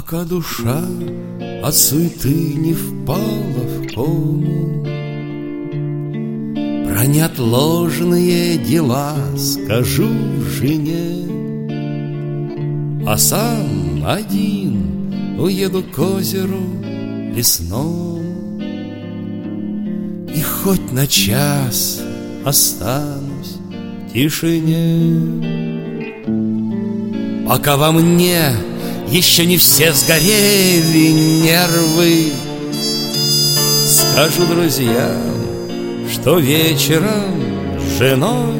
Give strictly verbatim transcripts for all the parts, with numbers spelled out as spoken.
Пока душа от суеты не впала в кому, про неотложные дела скажу жене, а сам один уеду к озеру лесному, и хоть на час останусь в тишине. Пока во мне еще не все сгорели нервы, скажу друзьям, что вечером с женой,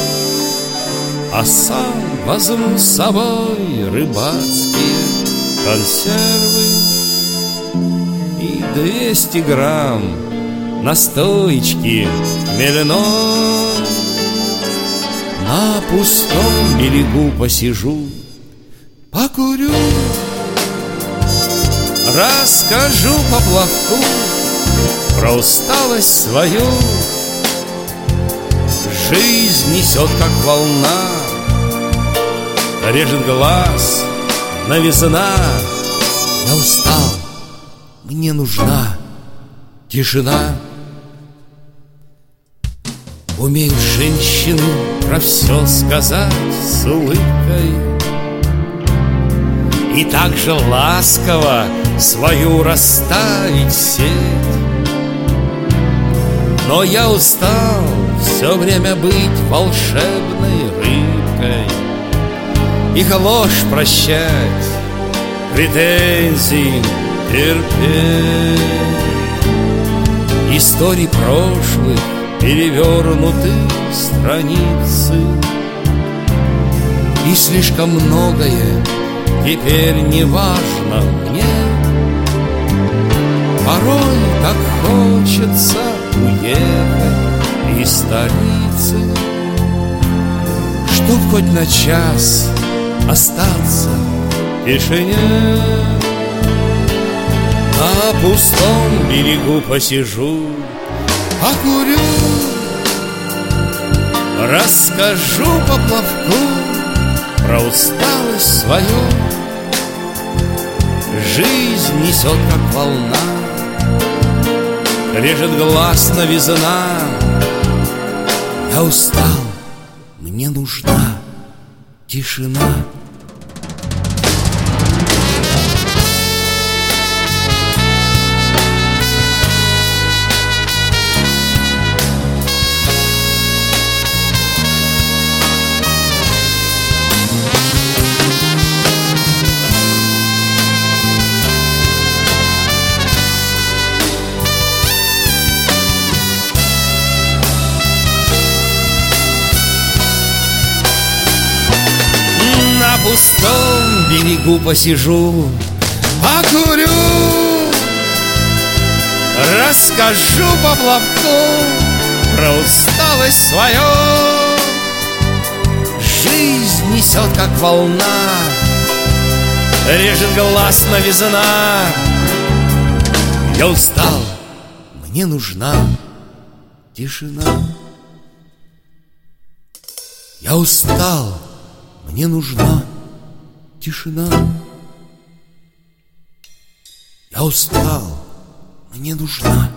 а сам возьму с собой рыбацкие консервы и двести грамм настоечки хмельной. На пустом берегу посижу, покурю, расскажу поплавку про усталость свою. Жизнь несет, как волна, режет глаз новизна. Я устал, мне нужна тишина. Умеют женщины про все сказать с улыбкой и так же ласково свою расставить сеть. Но я устал все время быть волшебной рыбкой, их ложь прощать, претензий терпеть. Истории прошлых перевернуты страницы, и слишком многое теперь не важно мне. Порой так хочется уехать из столицы, чтоб хоть на час остаться в тишине. На пустом берегу посижу, покурю, расскажу поплавку про усталость свою. Жизнь несет, как волна, режет глаз новизна. Я устал, мне нужна тишина. На пустом берегу посижу, покурю, расскажу поплавку про усталость свою. Жизнь несет, как волна, режет глаз новизна. Я устал, мне нужна тишина. Я устал, мне нужна тишина. Я устал, мне нужна